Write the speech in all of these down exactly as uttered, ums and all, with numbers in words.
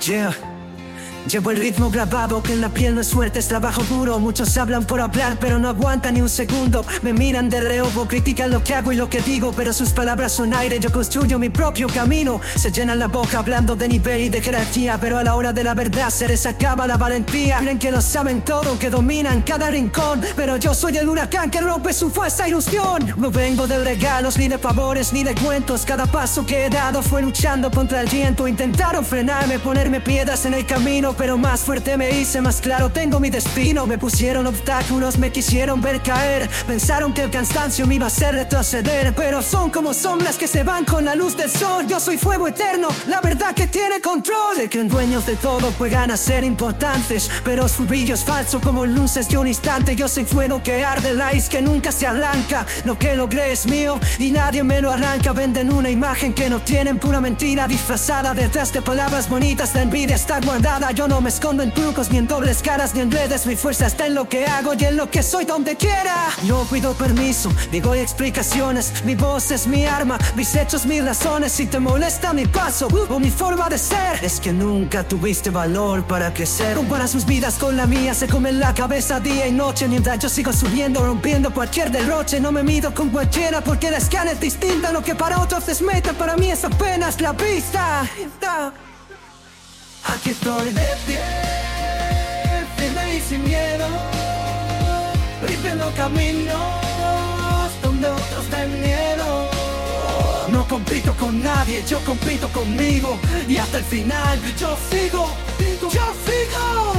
Yeah. Llevo el ritmo grabado, que en la piel no es fuerte, es trabajo duro. Muchos hablan por hablar, pero no aguantan ni un segundo. Me miran de reojo, critican lo que hago y lo que digo, pero sus palabras son aire, yo construyo mi propio camino. Se llenan la boca hablando de nivel y de jerarquía, pero a la hora de la verdad se les acaba la valentía. Creen que lo saben todo, que dominan cada rincón, pero yo soy el huracán que rompe su falsa ilusión. No vengo de regalos, ni de favores, ni de cuentos. Cada paso que he dado fue luchando contra el viento. Intentaron frenarme, ponerme piedras en el camino, pero más fuerte me hice, más claro tengo mi destino. Me pusieron obstáculos, me quisieron ver caer. Pensaron que el cansancio me iba a hacer retroceder, pero son como sombras que se van con la luz del sol. Yo soy fuego eterno, la verdad que tiene control. Se creen dueños de todo, juegan a ser importantes, pero su brillo es falso como luces de un instante. Yo soy fuego que arde, la is que nunca se arranca. Lo que logré es mío y nadie me lo arranca. Venden una imagen que no tienen, pura mentira disfrazada detrás de palabras bonitas. La envidia está guardada. Yo no me escondo en trucos, ni en dobles caras, ni en redes. Mi fuerza está en lo que hago y en lo que soy donde quiera. Yo pido permiso, digo explicaciones. Mi voz es mi arma, mis hechos mis razones. Si te molesta mi paso o mi forma de ser, es que nunca tuviste valor para crecer. Compara sus vidas con la mía, se comen la cabeza día y noche, mientras yo sigo subiendo, rompiendo cualquier derroche. No me mido con cualquiera porque la escala es distinta. Lo que para otros es meta, para mí es apenas la pista. Aquí estoy de pie, firme y sin miedo, rompiendo caminos donde otros ten miedo. No compito con nadie, yo compito conmigo, y hasta el final yo sigo, yo sigo.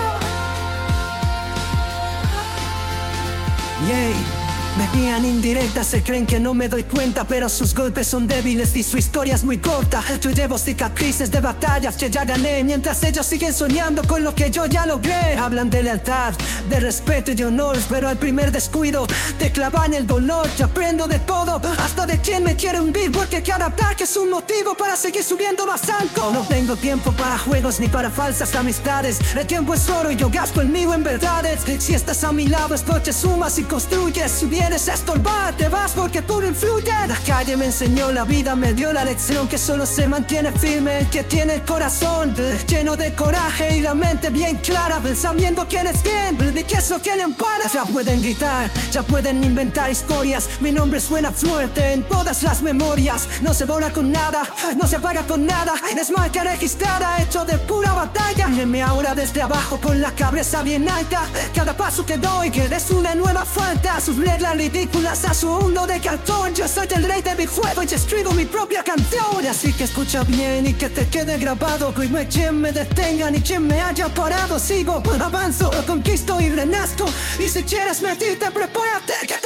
Yay. Me guían indirectas, se creen que no me doy cuenta, pero sus golpes son débiles y su historia es muy corta. Yo llevo cicatrices de batallas que ya gané, mientras ellos siguen soñando con lo que yo ya logré. Hablan de lealtad, de respeto y de honor, pero al primer descuido te clavan el dolor. Yo aprendo de todo, hasta de quien me quiere hundir, porque cada ataque es un motivo para seguir subiendo más alto. No tengo tiempo para juegos ni para falsas amistades. El tiempo es oro y yo gasto el mío en verdades. Si estás a mi lado es porque sumas y construyes. Si vienes a estorbar, te vas porque tú no influyes. La calle me enseñó, la vida me dio la lección, que solo se mantiene firme el que tiene el corazón lleno de coraje y la mente bien clara, pensando quién es quién y qué es lo que le ampara. Ya pueden gritar, ya pueden inventar historias, mi nombre suena fuerte en todas las memorias. No se borra con nada, no se apaga con nada, es marca registrada, hecho de pura batalla. Mírenme ahora desde abajo con la cabeza bien alta, cada paso que doy que es una nueva falta. Sus reglas ridículas a su mundo de cartón. Yo soy el rey de mi juego y escribo mi propia canción. Así que escucha bien y que te quede grabado, que no hay quien me detenga ni quien me haya parado. Sigo, avanzo, conquisto y renazco, y si quieres metirte prepárate, que